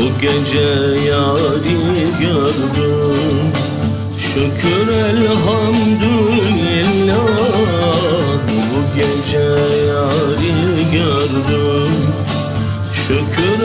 gece yari gördüm. Şükür elhamdülillah, bu gece yari gördüm. Şükür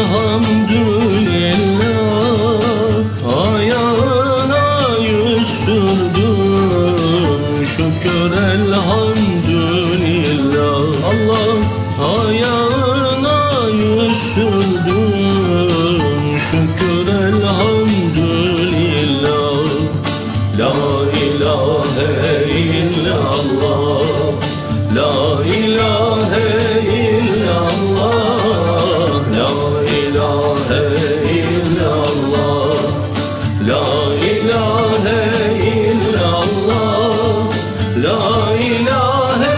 elhamdülillah, ayağına yüz sürdüm. Şükür elhamdülillah, Allah ayağına yüz sürdüm. Şükür elhamdülillah. La ilahe illallah, la ilahe illallah, la ilahe illallah, la ilahe illallah, la ilahe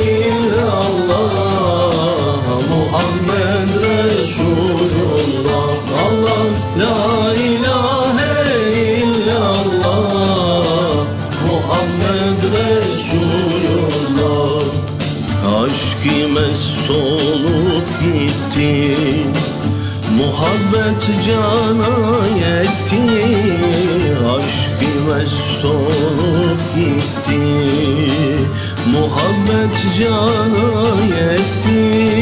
illallah, Muhammed Resulullah. Allah, la ilahe illallah, Muhammed Resulullah. Aşk-ı mest olup gitti, muhabbet cana yetti. Aşk-ı mest olup gitti, muhabbet cana yetti.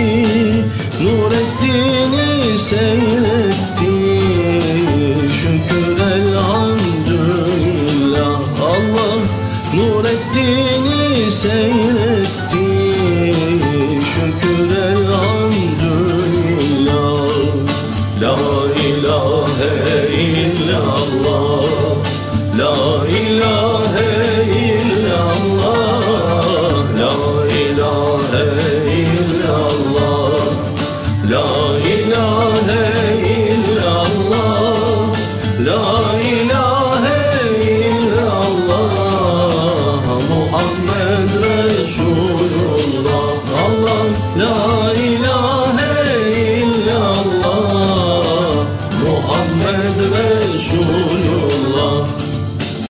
Nureddin'i seyretti, şükür elhamdülillah. Allah Nureddin'i seyretti, şükür elhamdülillah. La ilahe illallah, la ilahe illallah, la ilahe illallah, la ilahe illallah, la ilahe illallah, Muhammed Resul.